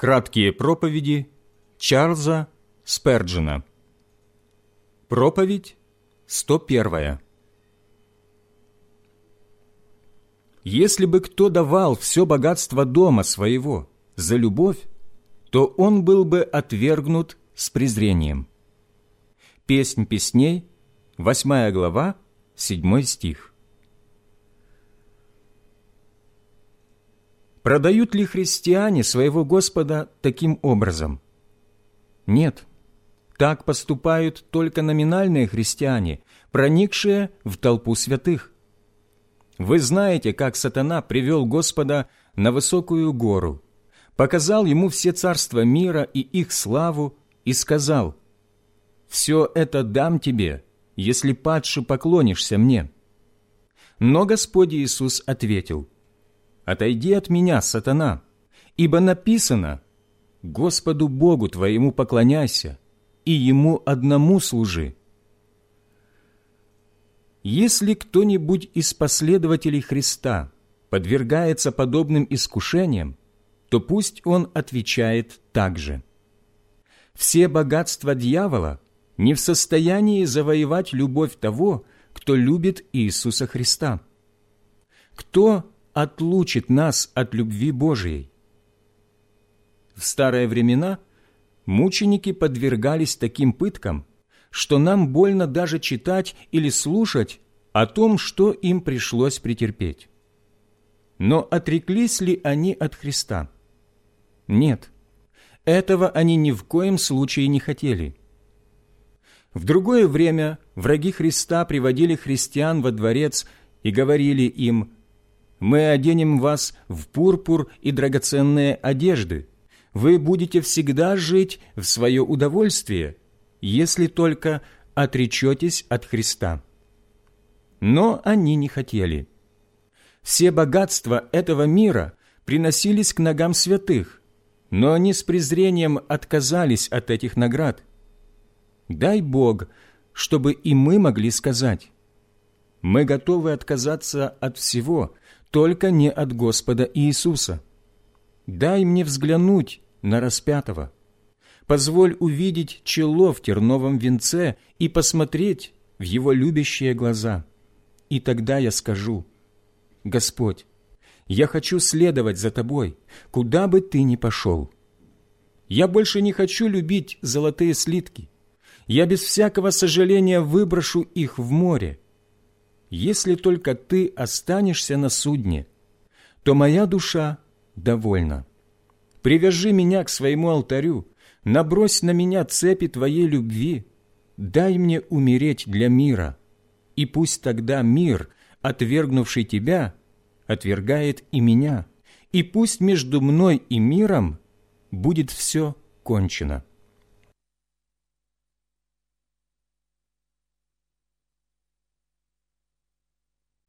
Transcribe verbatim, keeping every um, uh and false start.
Краткие проповеди Чарльза Сперджена. Проповедь сто первая. Если бы кто давал все богатство дома своего за любовь, то он был бы отвергнут с презрением. Песнь песней, восьмая глава, седьмой стих. Продают ли христиане своего Господа таким образом? Нет. Так поступают только номинальные христиане, проникшие в толпу святых. Вы знаете, как сатана привел Господа на высокую гору, показал ему все царства мира и их славу и сказал: «Все это дам тебе, если падше поклонишься мне». Но Господь Иисус ответил: «Отойди от меня, сатана, ибо написано: Господу Богу твоему поклоняйся, и Ему одному служи». Если кто-нибудь из последователей Христа подвергается подобным искушениям, то пусть он отвечает так же. Все богатства дьявола не в состоянии завоевать любовь того, кто любит Иисуса Христа. Кто отлучит нас от любви Божией? В старые времена мученики подвергались таким пыткам, что нам больно даже читать или слушать о том, что им пришлось претерпеть. Но отреклись ли они от Христа? Нет, этого они ни в коем случае не хотели. В другое время враги Христа приводили христиан во дворец и говорили им: «Мы оденем вас в пурпур и драгоценные одежды. Вы будете всегда жить в свое удовольствие, если только отречетесь от Христа». Но они не хотели. Все богатства этого мира приносились к ногам святых, но они с презрением отказались от этих наград. Дай Бог, чтобы и мы могли сказать: мы готовы отказаться от всего, только не от Господа Иисуса. Дай мне взглянуть на распятого. Позволь увидеть чело в терновом венце и посмотреть в его любящие глаза. И тогда я скажу: Господь, я хочу следовать за Тобой, куда бы Ты ни пошел. Я больше не хочу любить золотые слитки. Я без всякого сожаления выброшу их в море. Если только Ты останешься на судне, то моя душа довольна. Привяжи меня к своему алтарю, набрось на меня цепи Твоей любви, дай мне умереть для мира, и пусть тогда мир, отвергнувший Тебя, отвергает и меня, и пусть между мной и миром будет все кончено».